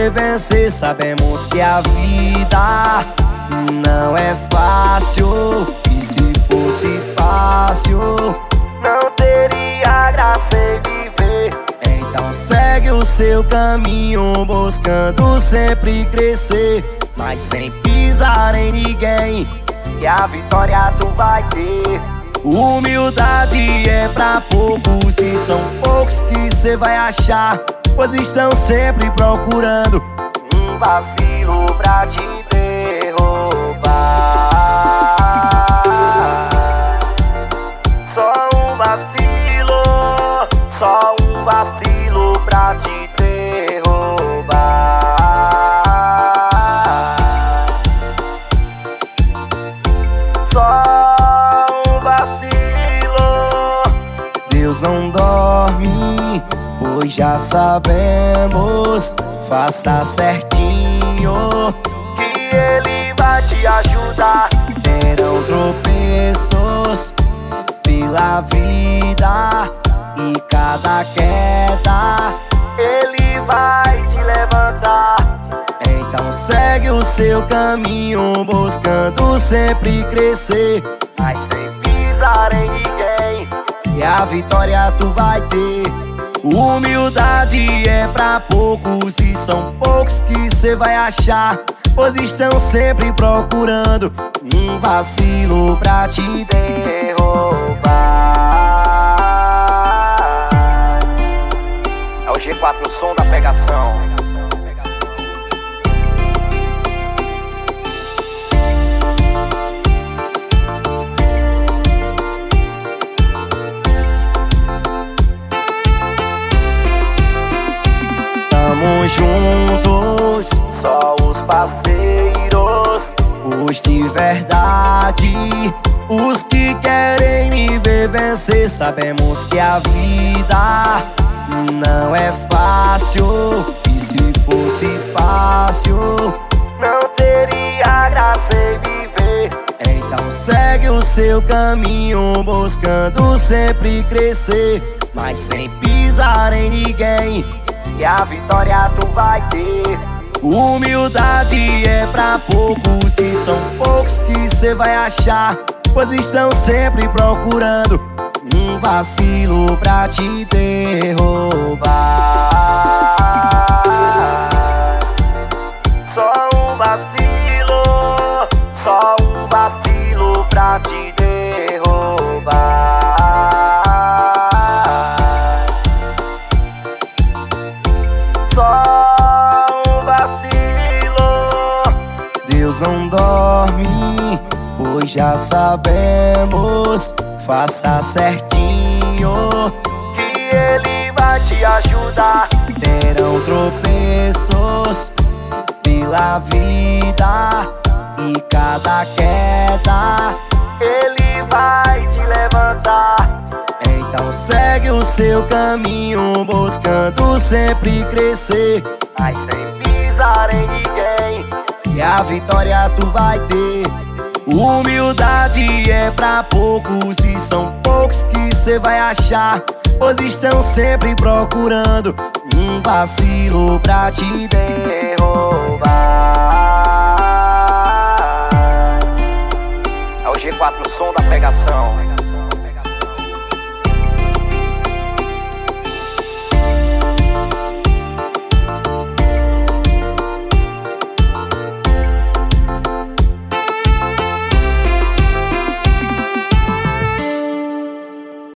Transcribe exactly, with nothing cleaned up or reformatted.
ver vencer. Sabemos que a vida não é fácil, e se fosse fácil não teria graça em viver. Então segue o seu caminho, buscando sempre crescer, mas sem pisar em ninguém, que a vitória tu vai ter. Humildade é pra poucos, e são poucos que cê vai achar, pois estão sempre procurando um vacilo pra te derrubar. Só um vacilo, só um vacilo pra te derrubar. Só Deus não dorme, pois já sabemos. Faça certinho, que Ele vai te ajudar. Terão tropeços pela vida, e cada queda Ele vai te levantar. Então segue o seu caminho, buscando sempre crescer, mas sem pisar em ninguém, e a vitória tu vai ter. Humildade é pra poucos, e são poucos que cê vai achar, pois estão sempre procurando um vacilo pra te derrubar. É o G quatro, o som da pegação. Tamo juntos, só os parceiros, os de verdade, os que querem me ver vencer. Sabemos que a vida não é fácil, e se fosse fácil não teria graça em viver. Então segue o seu caminho, buscando sempre crescer, mas sem pisar em ninguém, e a vitória tu vai ter. Humildade é pra poucos, e são poucos que cê vai achar, pois estão sempre procurando um vacilo pra te derrubar. Só um vacilo, só um vacilo pra te derrubar. Só um vacilo. Deus não dorme, pois já sabemos. Faça certinho, que Ele vai te ajudar. Terão tropeços pela vida, e cada queda Ele vai te levantar. Então segue o seu caminho, buscando sempre crescer, mas sem pisar em ninguém, e a vitória tu vai ter. Humildade é pra poucos, e são poucos que cê vai achar, pois estão sempre procurando um vacilo pra te derrubar. É o G quatro, o som da pegação.